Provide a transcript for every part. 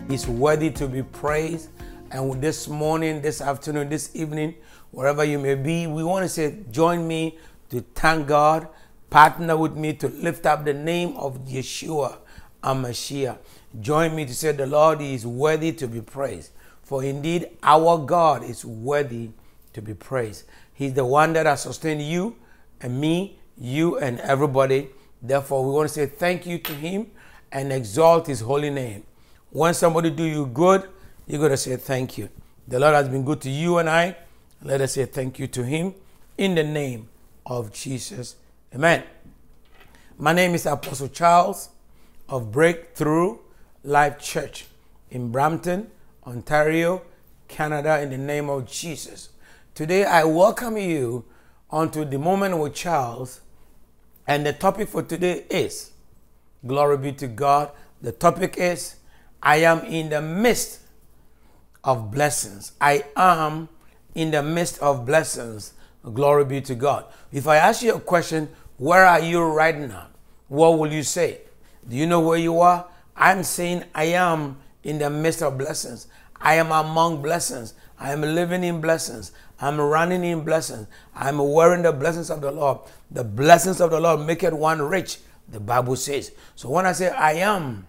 is worthy to be praised. And this morning, this afternoon, this evening, wherever you may be, we want to say, join me to thank God. Partner with me to lift up the name of Yeshua HaMashiach. Join me to say the Lord is worthy to be praised. For indeed, our God is worthy to be praised. He's the one that has sustained you and me, you and everybody. Therefore, we want to say thank you to him and exalt his holy name. When somebody do you good, you're going to say thank you. The Lord has been good to you and I. Let us say thank you to him in the name of Jesus. Amen. My name is Apostle Charles of Breakthrough Life Church in Brampton, Ontario, Canada, in the name of Jesus. Today I welcome you onto the Moment with Charles, and the topic for today is, glory be to God, the topic is, I am in the midst of blessings. I am in the midst of blessings. Glory be to God. If I ask you a question, where are you right now? What will you say? Do you know where you are? I'm saying I am in the midst of blessings. I am among blessings. I am living in blessings. I'm running in blessings. I'm wearing the blessings of the Lord. The blessings of the Lord make it one rich, the Bible says. So when I say I am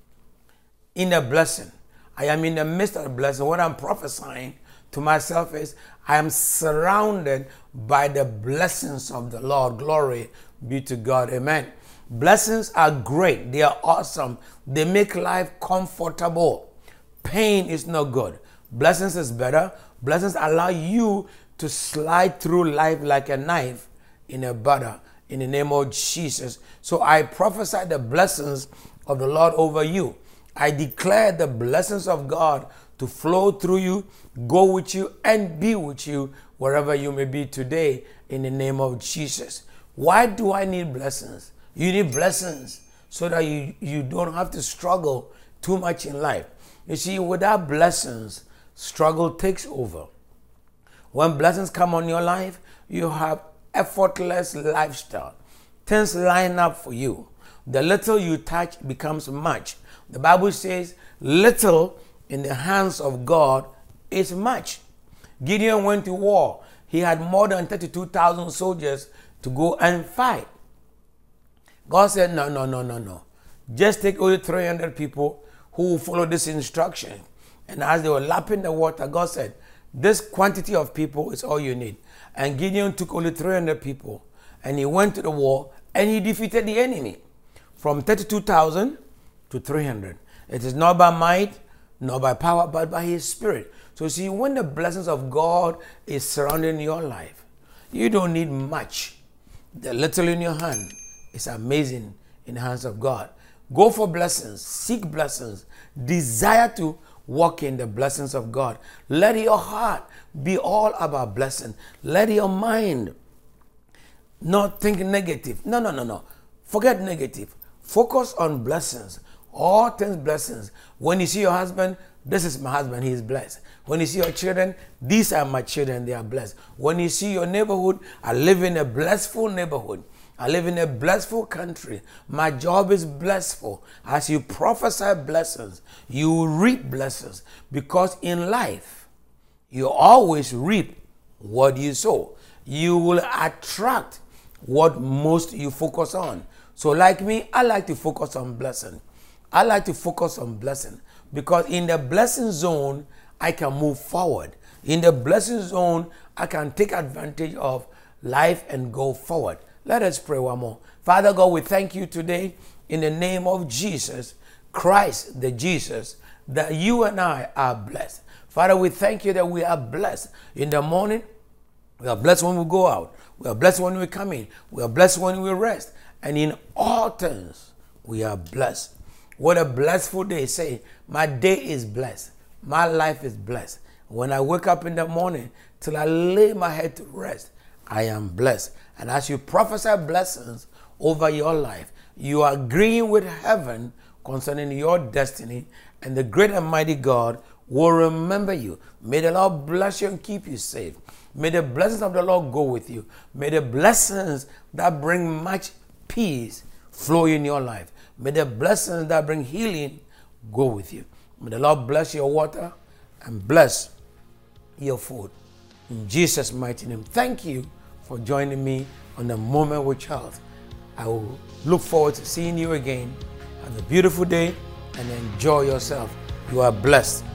in the blessing, I am in the midst of the blessing, what I'm prophesying to myself is I am surrounded by the blessings of the Lord. Glory be to God. Amen. Blessings are great. They are awesome. They make life comfortable. Pain is not good. Blessings is better. Blessings allow you to slide through life like a knife in a butter in the name of Jesus. So I prophesy the blessings of the Lord over you. I declare the blessings of God to flow through you, go with you, and be with you wherever you may be today in the name of Jesus. Why do I need blessings? You need blessings so that you don't have to struggle too much in life. You see, without blessings, struggle takes over. When blessings come on your life, you have effortless lifestyle. Things line up for you. The little you touch becomes much. The Bible says, little in the hands of God is much. Gideon went to war. He had more than 32,000 soldiers to go and fight. God said, no. Just take only 300 people who will follow this instruction. And as they were lapping the water, God said, this quantity of people is all you need. And Gideon took only 300 people. And he went to the war and he defeated the enemy from 32,000 to 300. It is not by might, not by power, but by his spirit. So see, when the blessings of God is surrounding your life, you don't need much. The little in your hand is amazing in the hands of God. Go for blessings, seek blessings, desire to walk in the blessings of God. Let your heart be all about blessing. Let your mind not think negative. No. Forget negative. Focus on blessings. All things blessings. When you see your husband, this is my husband, he is blessed. When you see your children, these are my children, they are blessed. When you see your neighborhood, I live in a blessful neighborhood. I live in a blessful country. My job is blessful. As you prophesy blessings, you will reap blessings. Because in life, you always reap what you sow. You will attract what most you focus on. So like me, I like to focus on blessing. I like to focus on blessing because in the blessing zone, I can move forward. In the blessing zone, I can take advantage of life and go forward. Let us pray one more. Father God, we thank you today in the name of Jesus Christ, the Jesus, that you and I are blessed. Father, we thank you that we are blessed in the morning. We are blessed when we go out. We are blessed when we come in. We are blessed when we rest. And in all things, we are blessed. What a blissful day. Say, my day is blessed. My life is blessed. When I wake up in the morning till I lay my head to rest, I am blessed. And as you prophesy blessings over your life, you are agreeing with heaven concerning your destiny, and the great and mighty God will remember you. May the Lord bless you and keep you safe. May the blessings of the Lord go with you. May the blessings that bring much peace flow in your life. May the blessings that bring healing go with you. May the Lord bless your water and bless your food. In Jesus' mighty name. Thank you for joining me on The Moment with Charles. I will look forward to seeing you again. Have a beautiful day and enjoy yourself. You are blessed.